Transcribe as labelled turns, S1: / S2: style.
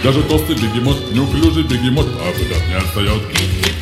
S1: Даже толстый бегемот, неуклюжий бегемот, а выдох не отстает.